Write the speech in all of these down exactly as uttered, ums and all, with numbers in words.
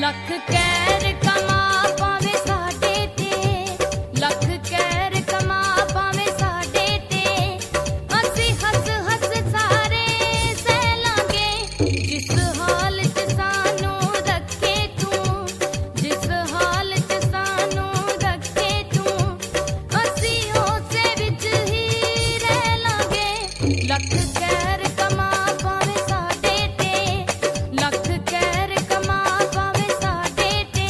लख कैर कमा पावे साडे ते, लख कैर कमा पावे साडे ते, असी हस हस सारे सह लांगे। जिस हाल च सानू रखे तू, जिस हाल च सानू रखे तू, असी उसे विच ही रह लांगे। लख कैर कमा पावे साडे ते, लख कैर कमा पावे साडे ते।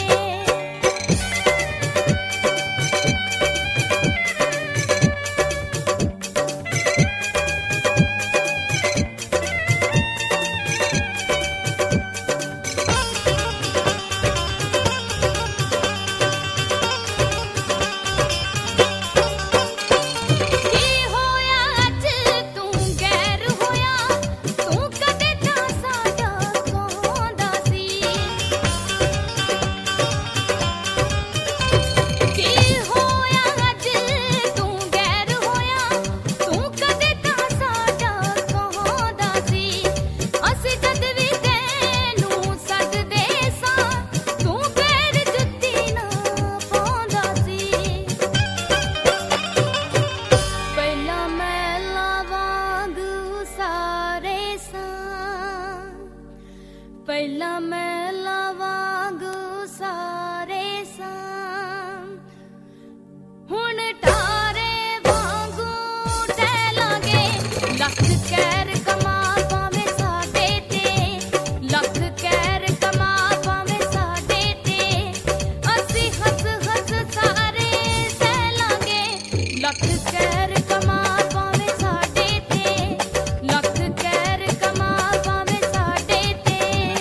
की होया अज तू गैर होया, तू कदे तां साडा कहंदा सी। की होया अज तू गैर होया, तू कदे तां साडा कहंदा सी। असीं जद भी तैनूं सददे सां, तू पैर जुत्ती ना पाउंदा सी। ਪਹਿਲਾਂ ਮਹਿਲਾਂ ਵਾਂਗੂ ਸਾਰੇ ਸਾਂ, ਪਹਿਲਾਂ ਮਹਿਲਾਂ ਵਾਂਗੂ ਸਾਰੇ ਸਾਂ, ਹੁਣ ਠਾਰੇ ਵਾਂਗੂ ਢਹਿ ਲਾਂਗੇ। ਲੱਖ ਕਹਿਰ ਕਮਾ ਪਾਵੇਂ ਸਾਡੇ ਤੇ, ਲੱਖ ਕਹਿਰ ਕਮਾ ਪਾਵੇਂ ਸਾਡੇ ਤੇ, ਅਸੀਂ ਹੱਸ ਹੱਸ ਸਾਰੇ ਸਹਿ ਲਾਂਗੇ। ਲੱਖ ਕਹਿਰ ਕਮਾ ਪਾਵੇਂ ਸਾਡੇ ਤੇ, ਲੱਖ ਕਹਿਰ ਕਮਾ ਪਾਵੇਂ ਸਾਡੇ ਤੇ।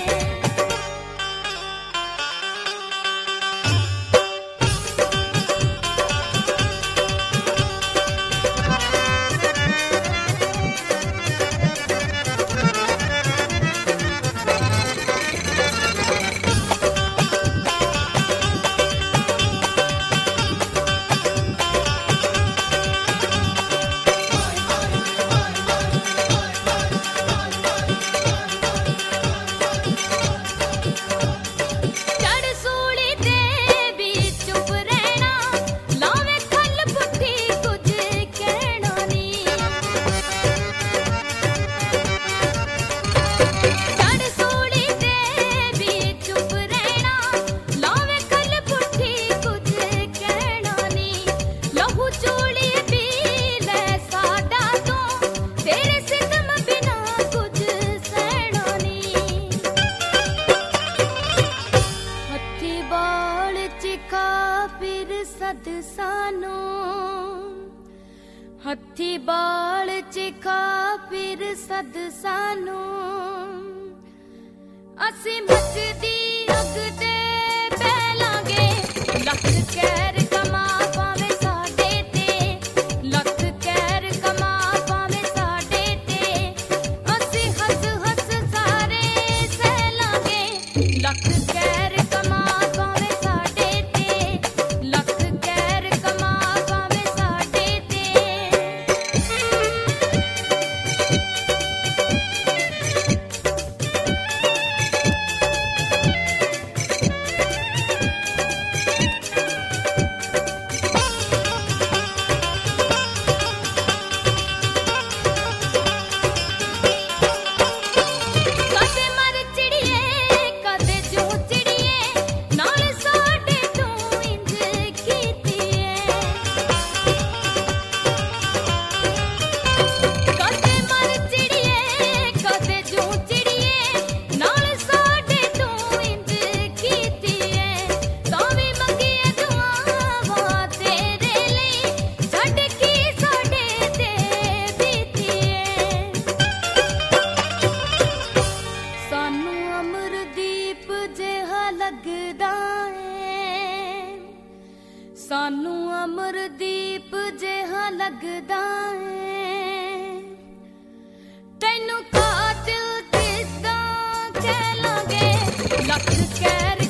ਚੜ ਸੂਲੀ ਤੇ ਵੀ ਚੁੱਪ ਰਹਿਣਾ, ਲਾਵੇਂ ਖੱਲ ਪੁੱਠੀ ਕੁਝ ਕਹਿਣਾ ਨੀ। ਚੜ ਸੂਲੀ ਤੇ ਵੀ ਚੁੱਪ ਰਹਿਣਾ, ਲਾਵੇਂ ਖੱਲ ਪੁੱਠੀ ਕੁਝ ਕਹਿਣਾ ਨੀ। ਲਹੂ ਚੂਲੀ ਪੀ ਲੈ ਸਾਡਾ ਤੂੰ, ਤੇਰੇ ਸਿਤਮ ਬਿਨਾ ਕੁਝ ਸਹਿਣਾ ਨੀ। ਹੱਥੀ ਬਾਲ ਚਿਖਾ ਫਿਰ ਸਦ ਸਾਨੂੰ, ਹੱਥੀ ਬਾਲ ਚਿਖਾ ਫਿਰ ਸਦ ਸਾਨੂੰ, ਅਸੀਂ ਮੱਚਦੀ ਅੱਗ ਤੇ ਬਹਿ ਲਾਂਗੇ। ਲੱਖ ਕਹਿਰ ਕਮਾ ਪਾਵੇਂ ਸਾਡੇ ਤੇ, ਲੱਖ ਕਹਿਰ ਕਮਾ ਪਾਵੇਂ ਸਾਡੇ ਤੇ, ਅਸੀਂ ਹੱਸ ਹੱਸ ਸਾਰੇ ਸਹਿ ਲਾਂਗੇ। ਲੱਖ ਕਹਿਰ ਕਮਾ ਪਾਵੇਂ ਸਾਡੇ ਤੇ, ਲੱਖ ਕਹਿਰ ਕਮਾ ਪਾਵੇਂ ਸਾਡੇ ਤੇ। ਕਦੇ ਮਰ ਚਿੜੀਏ ਕਦੇ ਜੂ ਚਿੜੀਏ, ਨਾਲ ਸਾਡੇ ਤੂੰ ਇੰਜ ਕੀਤੀਏ। ਕਦੇ ਮਰ ਚਿੜੀਏ ਕਦੇ ਜੂ ਚਿੜੀਏ, ਨਾਲ ਸਾਡੇ ਤੂੰ ਇੰਜ ਕੀਤੀਏ। ਤਾਂ ਵੀ ਮੰਗੀਏ ਦੁਆਵਾਂ ਤੇਰੇ ਲਈ, ਛੱਡ ਕੀ ਸਾਡੇ ਤੇ ਬੀਤੀਏ। ਸਾਨੂੰ ਅਮਰਦੀਪ ਜਿਹਾ ਲੱਗਦਾ ਏ, ਸਾਨੂੰ ਅਮਰਦੀਪ ਜਿਹਾ ਲੱਗਦਾ ਏ। ਤੈਨੂੰ ਕਾਤਿਲ ਕਿੱਦਾਂ ਕਹਿ ਲਾਂਗੇ। ਲੱਖ ਕਹਿਰ